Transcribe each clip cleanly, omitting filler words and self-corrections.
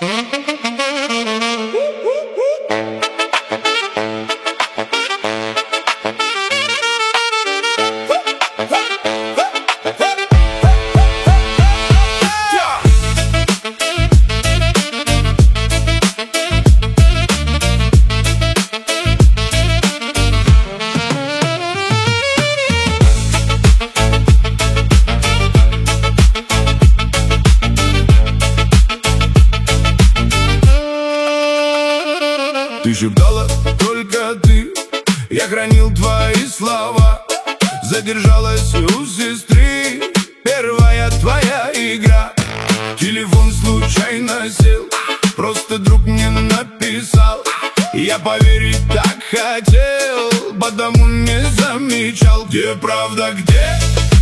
Ты шептала только ты, я хранил твои слова. Задержалась у сестры первая твоя игра. Телефон случайно сел, просто друг мне написал. Я поверить так хотел, потому не замечал. Где правда, где?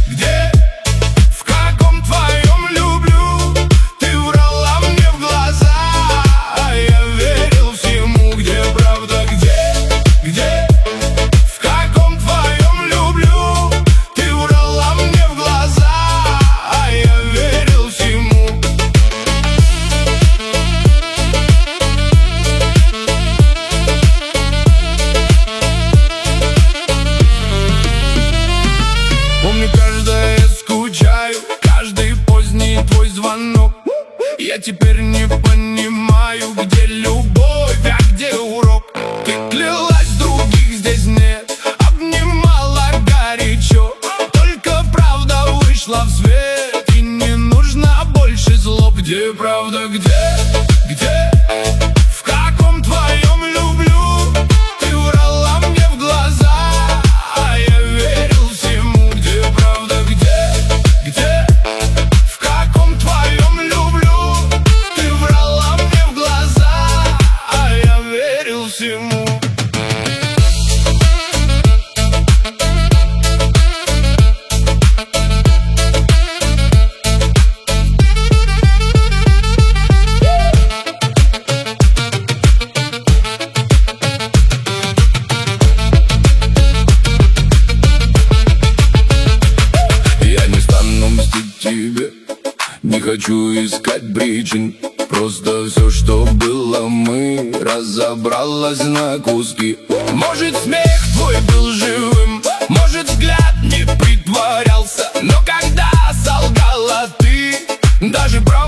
В каком твоем люблю? Ты врала мне в глаза, а я верил всему. Где правда, где? В каком твоем люблю? Ты врала мне в глаза, а я верил всему. Помню, каждое скучаю, каждый поздний твой звонок. Я теперь не понимаю, где любовь, а где урок. Ты клялась, других здесь нет, обнимала горячо. Только правда вышла в свет, и не нужно больше злоб. Где правда, где? В каком твоем люблю? Ты врала мне в глаза, а я верил всему. Где правда, где? В каком твоем люблю? Ты врала мне в глаза, а я верил всему. Я не стану мстить тебе, не хочу искать причин. Просто все, что было, мы разобралось на куски. Может, смех твой был живым, может, взгляд не притворялся, но когда солгала ты, даже правда